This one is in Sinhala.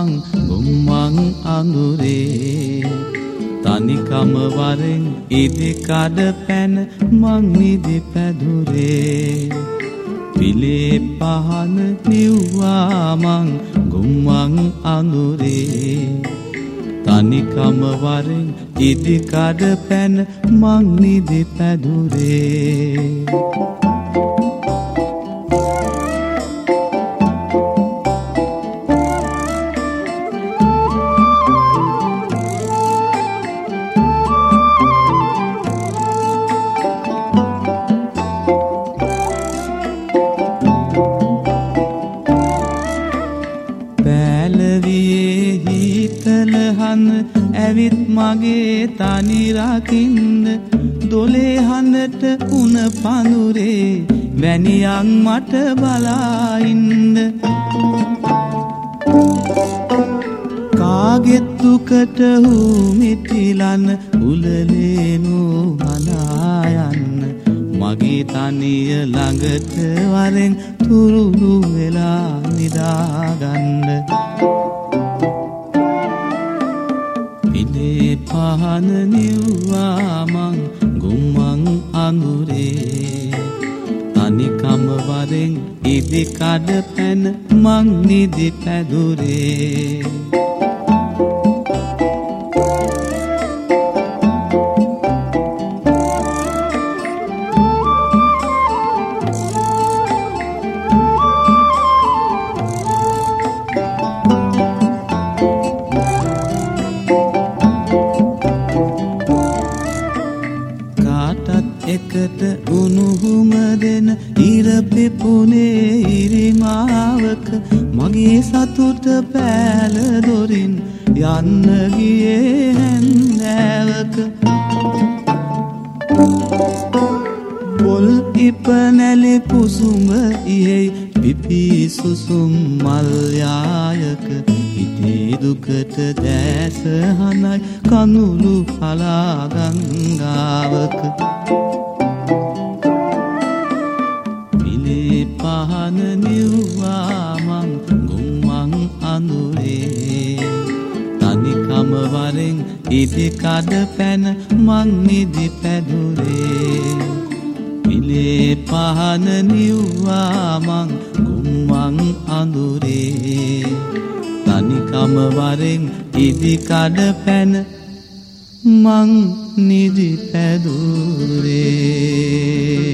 මං ගුම්මන් අඳුරේ තනිකම වරෙන් ඉදි කඩ පැන මං නිදි පැදුරේ පිලේ පහන නිව්වා මං ගුම්මන් අඳුරේ තනිකම වරෙන් ඉදි කඩ පැන මං නිදි පැදුරේ ඇවිත් මගේ තනි රකින්න දොලේ හඳට උණ පඳුරේ වැනියන් මට බලා ඉන්න කාගෙත් දුකට හුමිතිලන උලලේනු හලා යන්න මගේ තනිය ළඟට වරෙන් තුරුළු වෙලා නිදාගන්න පහන නිව්වා මං ගුම්මන් අඳුරේ තනිකම වරෙන් ඉදි කඩ පැන මං නිදි පැදුරේ එකට උණුහුම දෙන ඉර පිපුනේ ඉරිමාවක මගේ සතුට පෑල දොරින් යන්න ගියේ හැන්දෑවක පොල් ඉපනැලි කුසුම ඉහෙයි පිපි සුසුම් මල් යායක හිතේ දුකට දැස හනයි කඳුළු පලා ගංගාවක පහන නිව්වා මං ගුම්මන් අඳුරේ තනිකම වරෙන් ඉදි කඩ පැන මං නිදි පැදුරේ පිලේ පහන නිව්වා මං ගුම්මන් අඳුරේ තනිකම වරෙන් ඉදි කඩ පැන මං නිදි පැදුරේ